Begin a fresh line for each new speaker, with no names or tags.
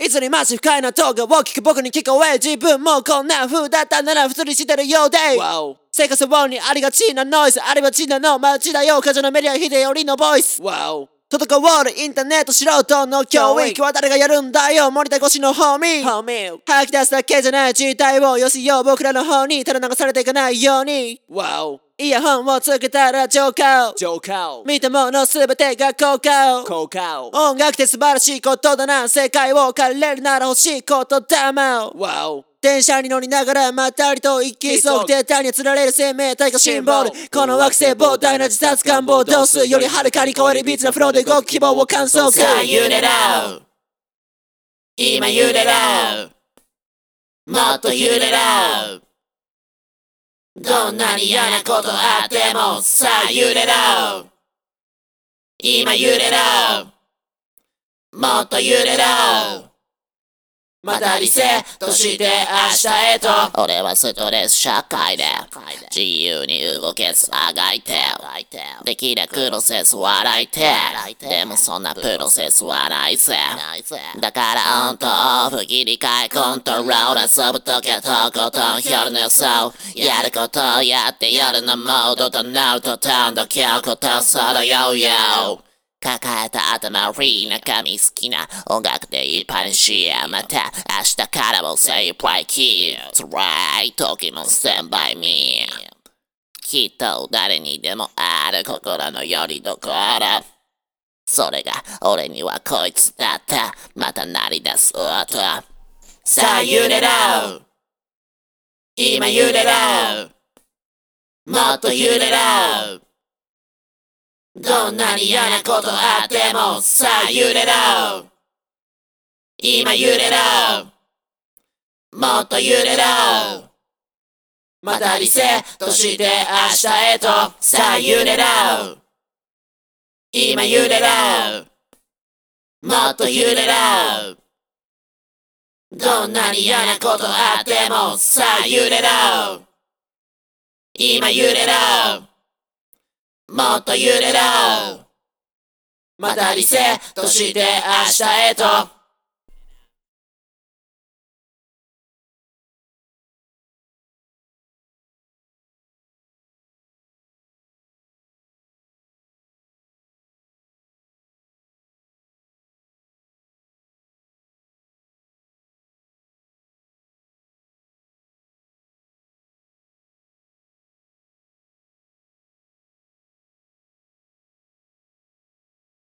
いつにマジ不快なトークを聞く僕に聞こえ、自分もこんな風だったなら普通にしてるようで、生活音にありがちなノイズ、ありがちなの街だよ、過剰なメディア秀頼のボイス、滞るインターネット素人の教育は誰がやるんだよ、モニター越しのホーミー、吐き出すだけじゃない事態を寄せよう僕らの方に、ただ流されていかないように、イヤホンをつけたら浄化、見たものすべてが効果、音楽って素晴らしいことだな、世界を変えれるなら欲しいことだもん、電車に乗りながらまったりと一気速で他に釣られる生命体がシンボル、この惑星膨大な自殺願望度数よりはるかに超えるビーツなフローで動く希望を観測、さあ揺れろ、今揺れろ、もっと揺れろ、どんなに嫌なことあってもさあ揺れろ、今揺れろ、もっと揺れろ、またリセットして明日へと。
俺はストレス社会で自由に動けずあがいて、できるプロセス笑いて、でもそんなプロセスはないぜ。だからオンとオフ切り替えコントロール、遊ぶときはとことん夜の予想、やることをやって夜のモードとなるとどんどん今日ことそのようよ、抱えた頭フリー中身好きな音楽でいっぱいにしや、また明日からも精一杯キー辛い時もスタンバイミー、きっと誰にでもある心の拠り所、それが俺にはこいつだった、また鳴り出す音、
さあ揺れろ、今揺れろ、もっと揺れろ、どんなに嫌なことあってもさあ揺れろ、今揺れろ、もっと揺れろ、またリセットして明日へと、さあ揺れろ、今揺れろ、もっと揺れろ、どんなに嫌なことあってもさあ揺れろ、今揺れろ、もっと揺れろ、またリセットして明日へと。